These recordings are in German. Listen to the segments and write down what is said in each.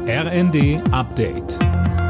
RND Update.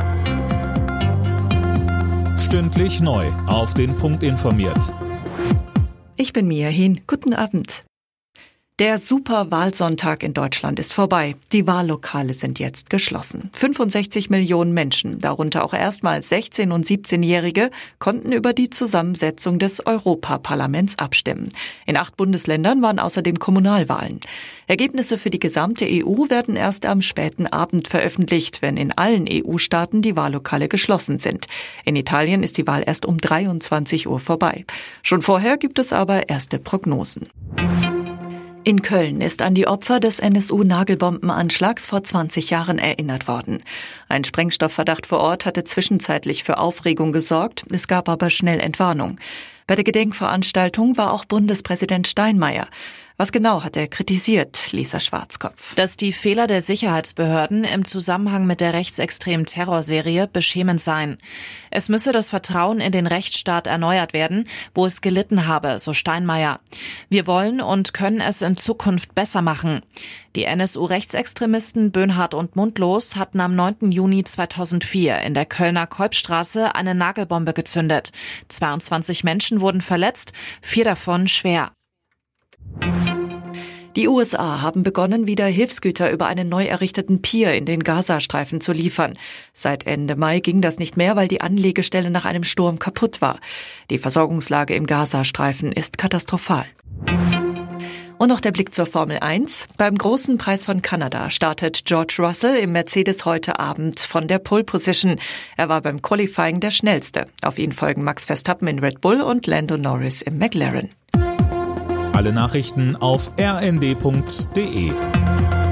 Stündlich neu auf den Punkt informiert. Ich bin Mia Hehn. Guten Abend. Der Superwahlsonntag in Deutschland ist vorbei. Die Wahllokale sind jetzt geschlossen. 65 Millionen Menschen, darunter auch erstmals 16- und 17-Jährige, konnten über die Zusammensetzung des Europaparlaments abstimmen. In 8 Bundesländern waren außerdem Kommunalwahlen. Ergebnisse für die gesamte EU werden erst am späten Abend veröffentlicht, wenn in allen EU-Staaten die Wahllokale geschlossen sind. In Italien ist die Wahl erst um 23 Uhr vorbei. Schon vorher gibt es aber erste Prognosen. In Köln ist an die Opfer des NSU-Nagelbombenanschlags vor 20 Jahren erinnert worden. Ein Sprengstoffverdacht vor Ort hatte zwischenzeitlich für Aufregung gesorgt, es gab aber schnell Entwarnung. Bei der Gedenkveranstaltung war auch Bundespräsident Steinmeier. Was genau hat er kritisiert, Lisa Schwarzkopf? Dass die Fehler der Sicherheitsbehörden im Zusammenhang mit der rechtsextremen Terrorserie beschämend seien. Es müsse das Vertrauen in den Rechtsstaat erneuert werden, wo es gelitten habe, so Steinmeier. Wir wollen und können es in Zukunft besser machen. Die NSU-Rechtsextremisten Böhnhardt und Mundlos hatten am 9. Juni 2004 in der Kölner Kolbstraße eine Nagelbombe gezündet. 22 Menschen wurden verletzt, 4 davon schwer. Die USA haben begonnen, wieder Hilfsgüter über einen neu errichteten Pier in den Gazastreifen zu liefern. Seit Ende Mai ging das nicht mehr, weil die Anlegestelle nach einem Sturm kaputt war. Die Versorgungslage im Gazastreifen ist katastrophal. Und noch der Blick zur Formel 1. Beim großen Preis von Kanada startet George Russell im Mercedes heute Abend von der Pole Position. Er war beim Qualifying der Schnellste. Auf ihn folgen Max Verstappen in Red Bull und Lando Norris im McLaren. Alle Nachrichten auf rnd.de.